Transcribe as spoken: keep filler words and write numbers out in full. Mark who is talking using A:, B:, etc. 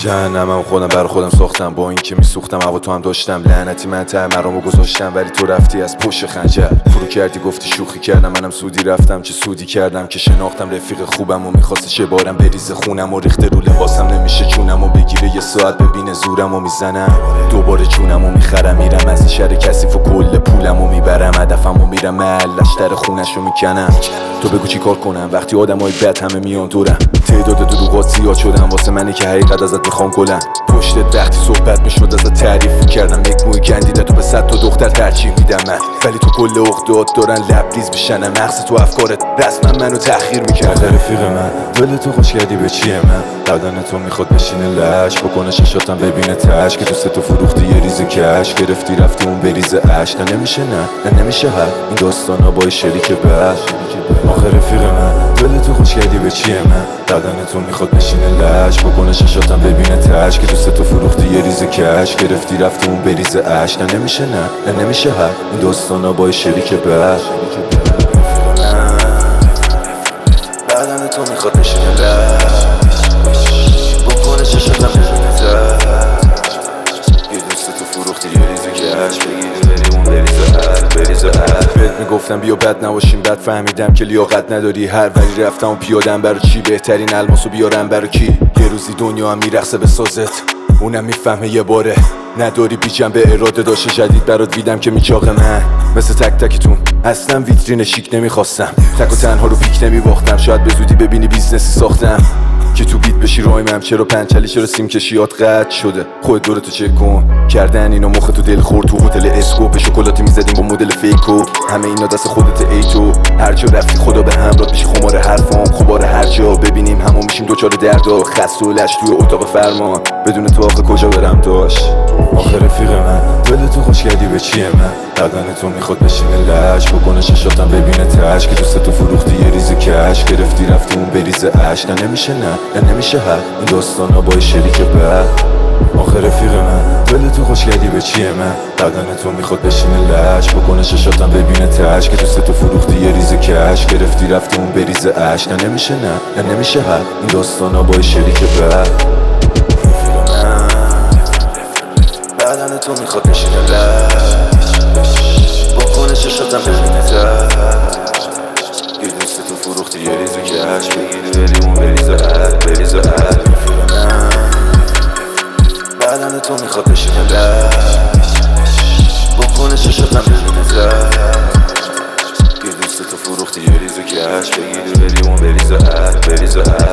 A: جهنمم خودم برا خودم ساختم، با این که میسوختم هوا تو هم داشتم. لعنتی من ته مرامو گذاشتم ولی تو رفتی از پشت خنجر. فرو کردی گفتی شوخی کردم، منم سودی رفتم چه سودی کردم که شناختم رفیق خوبم و میخواسته چه بارم بریزه خونم و ریخته رو لباسم. نمیشه چونم و بگیره یه ساعت ببینه زورم و میزنم. دوباره چونم و میخرم میرم از این شهر کثیف و کل پولم و میبرم. هدفم و میرم محلش در خونش رو میکنم. تو بگو چی کار کنم وقتی آدمای بد همه میان دورم. تعداد دروغات زیاد شدم واسه منی که حقیقت ازت میخوام گلم. پشت وقتی صحبت میشد ازت تعریف کردم. یک موی گندیده تو به صد تا دختر ترجیح میدم من، ولی تو کل عقدات دارن لبریز بشنم. مغز تو افکارت رسما منو تأخیر میکرد. رفیق من دل تو خوش کردی به چیه من؟ بدن تو میخواد بشینه لش بکنه ششاتم ببینه تش که دوست تو فروختی یه ریز کش گرفتی رفتی اون بریز عشق. نه نمیشه نه نه نمیشه هر این داستانا با شریک بش. آخه رفیق من دل تو خوش کردی به چیه من؟ بدن تو میخواد بشینه لش بکنه ششاتم ببینه تش که دوست تو فروختی یه ریز کش گرفتی رفتی اون بریز عشق. نه نمیشه نه نه نمیشه هر این داستانا با شریک بش. بدن تو میخواد بشینه لش بکنه ششاتم ببینه تش یه دوست تو فروختی یه ریز کش بگیری بری اون بریز عشق بریز عشق. بهت میگفتم بیا بد نباشیم بعد فهمیدم که لیاقت نداری هر ولی رفتم و پیادم برا چی؟ بهترین الماسو بیارم برا کی؟ یه روزی دنیا هم میرقصه به سازت اونم میفهمه یه باره نداری بی جنبه اراده. داشته جدید برات ویدم که میچاقه من مثل تک تکتون اصلا ویترین شیک نمیخواستم. تک و تنها رو پیک نمیباختم شاید به زودی ببینی بیزنسی ساختم که تو بیت بشی رایم. چرا پنچلی چرا سیم کشیات قطع شده؟ خود دورتو چک کن کردن اینا مخ تو دل خورد. تو هتل اسکوپ شکلاتی میزدیم با مدل فیکو همه اینا دست خودت ای تو. هر جا رفتی خدا به همراه بشی خمار حرفام خبار هر جا ببینیم همو میشیم دوچار دردا. خسته و لش توی اتاق فرمان بدون تو آخه کجا برم داشت. آخه رفیق من دل تو خوش کردی به چیه من؟ بدن تو میخواد بشینه لش بکنه ششاتم ببینه تش که دوست تو فروختی یه ریز کش گرفتی رفتی اون بریز عشق. نه نمیشه نه نه نمیشه هر این داستانا با شریک بد. آخه رفیق من دل تو خوش کردی به چیه من؟ بدن تو میخواد بشینه لش بکنه ششاتم ببینه تش که دوست تو فروختی یه ریز کش گرفتی رفتی اون بریز عشق. نه نمیشه نه نه نمیشه هر این داستانا با شریک بد. بدن تو میخواد بشینه لش بکنه ششاتم ببینه تش یه دوست تو فروختی یه ریز کش بگیری بری اون بریز عشق بریز عشق. بدن تو میخواد بشینه لش بکنه ششاتم ببینه تش یه دوست تو فروختی یه ریز کش بگیری بری اون بریز عشق بریز عشق.